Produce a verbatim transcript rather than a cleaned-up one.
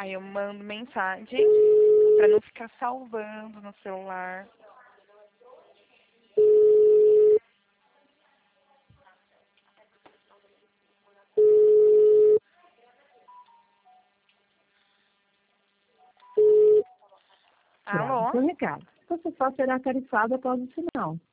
Aí eu mando mensagem pra não ficar salvando no celular. Grave Alô? seu recado. Você só será tarifado após o sinal.